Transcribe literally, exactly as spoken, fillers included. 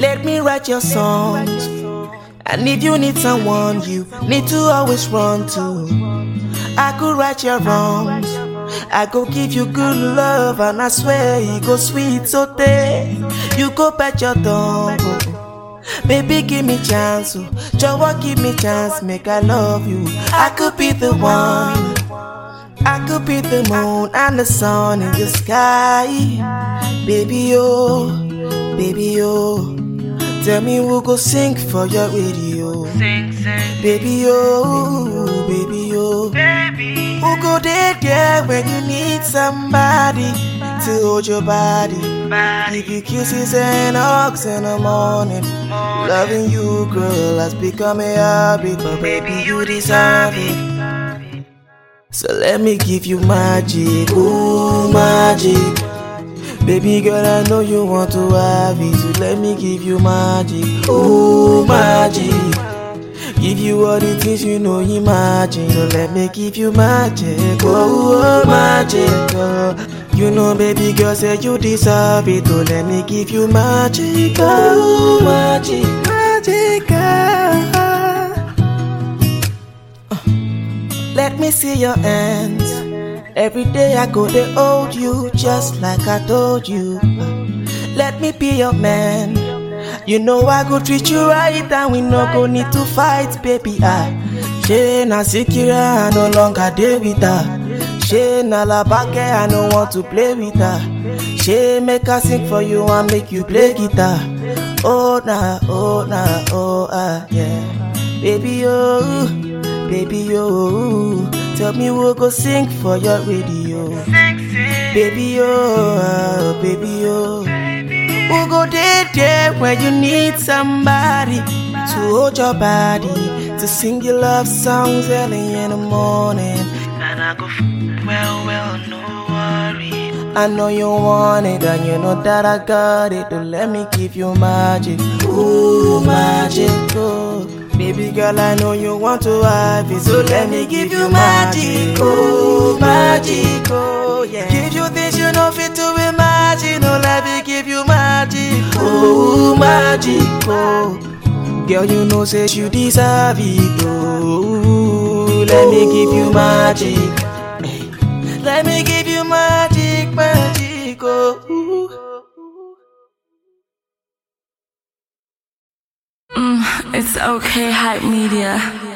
Let me write your songs. And if you need someone, you need to always run to. I could right your wrongs. I go give you good love, and I swear it go sweet so day. You go bet your tongue. Oh. Baby, give me chance. Oh. Jọ̀wọ́, give me chance, make I love you. I could be the one. I could be the moon and the sun in the sky. Baby, oh, baby, oh. Tell me who go sing for your radio. Sing, sing. Baby, oh, baby, oh. Baby. Who go there, there when you need somebody to hold your body. Body. Give you kisses and hugs in the morning. Morning. Loving you, girl, has become a habit. But baby, you deserve it. So let me give you magic, ooh, magic. Baby girl, I know you want to have it, so let me give you magic, ooh, magic. Give you all the things you know you imagine, so let me give you magic, oh, magic, oh. You know baby girl, say you deserve it, so let me give you magic, oh, magic, magic, oh. Let me see your hands. Every day I go to hold you just like I told you. Let me be your man. You know I go treat you right and we no go need to fight, baby. I she na Sikira, I no longer deal with her. She na Labake, I no want to play with her. She make her sing for you and make you play guitar. Oh nah, oh nah, oh ah yeah. Baby oh, baby oh. Tell me who go sing for your radio. Sing, sing. Baby, oh, baby, oh. Baby. Who go there, there when you need somebody to hold your body, to sing your love songs early in the morning. And I go f well, well, no worry. I know you want it and you know that I got it. So let me give you magic, ooh, magic, oh. Baby girl, I know you want to have it, so let me give you magic, oh, magic, oh, yeah. Give you things you know fit to imagine, oh, let me give you magic, oh, magic, oh. Girl, you know say you deserve it, oh, let me give you magic, hey. Let me give you magic, magic, oh. Mm, it's okay, Hype Media.